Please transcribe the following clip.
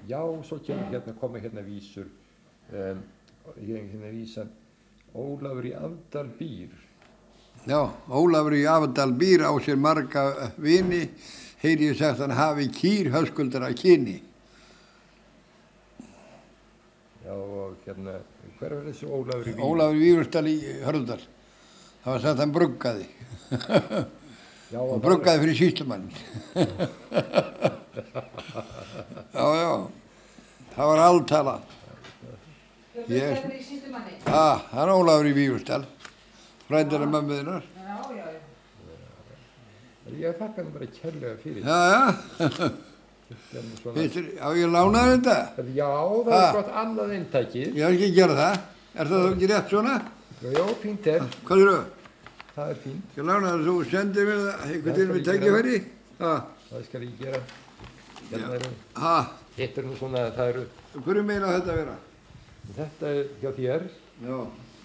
Já, svo koma hérna vísur. Ég hérna vísa Ólafur í Afdal býr. Já, Ólafur í Afdal býr á sér marga vini, heyri ég sagt hann hafi kýr höskuldar að kyni. Já, og hérna, hver var þessi Ólafur í Vífur? Ólafur í Vífurstall í Hörðudal. Það var sagt hann bruggaði. Já, og bruggaði fyrir sýslumann. Já, það var altala. Bruggaði fyrir sýslumanni? Hann er Ólafur í Vífurstall, frændur af mömmuðinnar. Já. Ég þakka hann bara kærlega fyrir. Já. Á ég lánaði þetta? Já, það er gott annað eintækið. Ég hef ekki að gera það. Er það ekki rétt svona? Já, fínt er. Hvað eru? Það er fínt. Ég lánaði það, þú sendir mér það einhvern veginn með tækifæri. Það skal ég gera. Hérna eru. Hitt nú svona, það eru. Hverju meina þetta að vera? Þetta er hjá þér. Já.